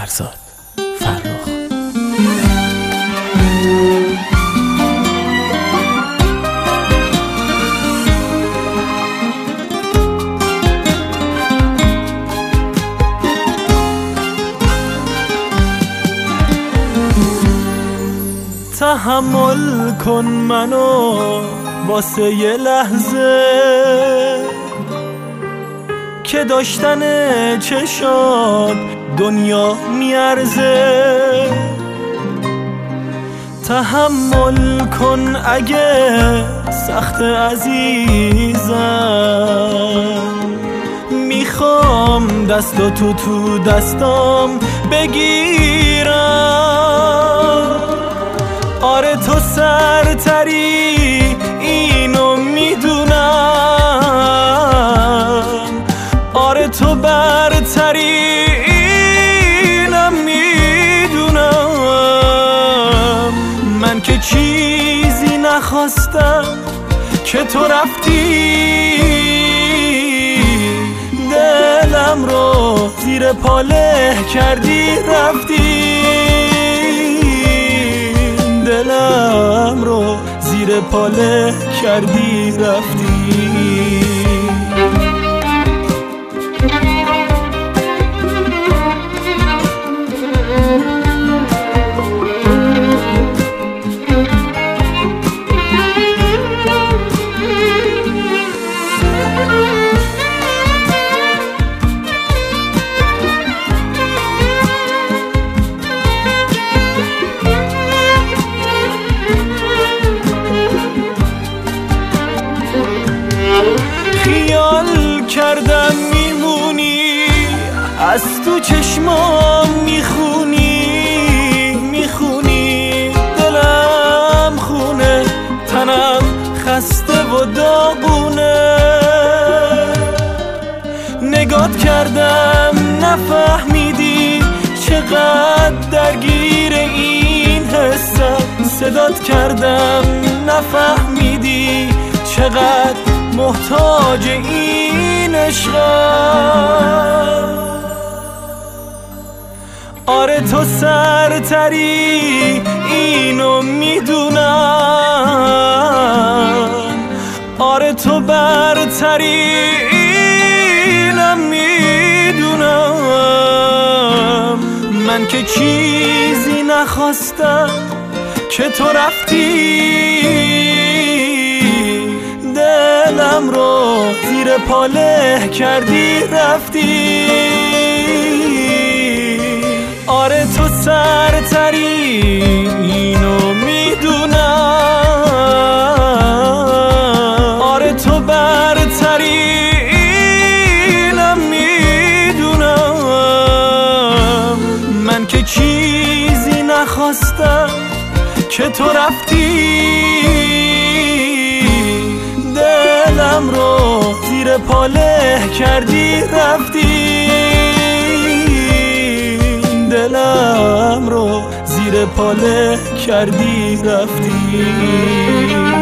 فرزاد فرخ. تحمل کن منو واسه یه لحظه که داشتن چشات دنیا میارزه. تحمل کن اگه سخت عزیزم، میخوام دستاتو تو دستام بگیرم. آره تو سرتری اینو میدونم، آره تو برتری اینم میدونم. من که چیزی نخواستم که تو رفتی، دلم رو زیر پاله کردی رفتی، دلم رو زیر پاله کردی رفتی. خیال کردم میمونی، از تو چشمام میخونی، دلم خونه، تنم خسته و داغونه. نگات کردم نفهمیدی چقدر درگیر این حسم، صدات کردم نفهمیدی چقدر محتاج این عشقم. آره تو سرتری اینو میدونم، آره تو برتری اینم میدونم. من که چیزی نخواستم که تو رفتی، دلم رو زیر پاله کردی رفتی. آره تو سرتری اینو میدونم، آره تو برتری اینم میدونم. من که چیزی نخواستم که تو رفتی، دلم رو زیر پاله کردی رفتی، دلم رو زیر پاله کردی رفتی.